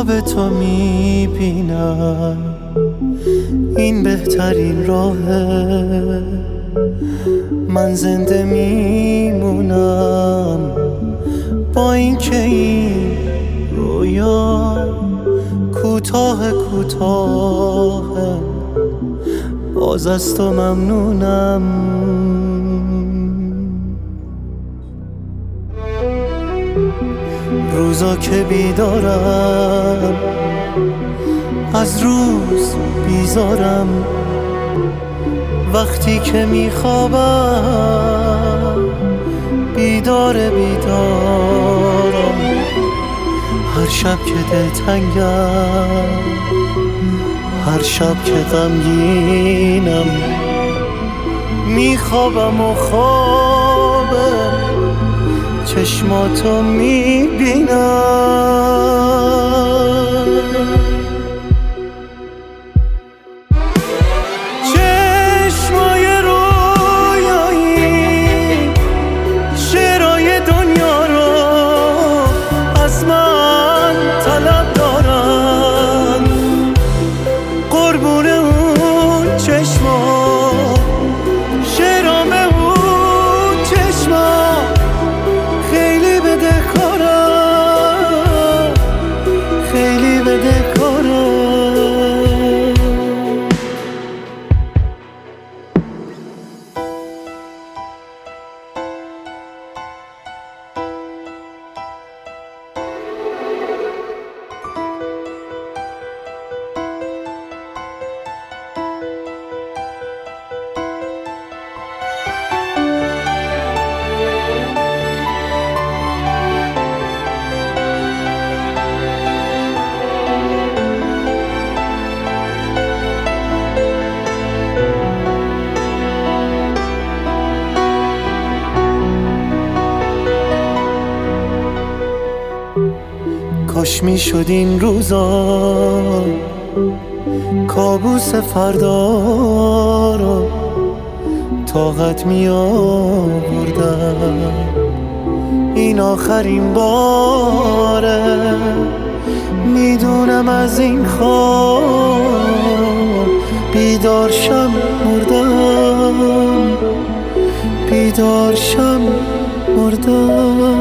خواب تو میبینم، این بهترین راهه. من زنده میمونم با اینکه این رویا کوتاه کوتاه، باز از تو ممنونم. روزا که بیدارم از روز بیزارم، وقتی که میخوابم بیدارم. هر شب که دلتنگم، هر شب که غمگینم، میخوابم و خواب چشماتو میبینم. چشمای رویایی شعرهای دنیا رو از من طلب دارن، قربون اون چشما، شعرام اون چشما، خیلی بدهکارم، خیلی بدهکارم. کاش میشد این روزا کابوس فردا رو طاقت می آوردم. این آخرین باره، میدونم از این خواب بیدار شم مردم، بیدار شم مردم.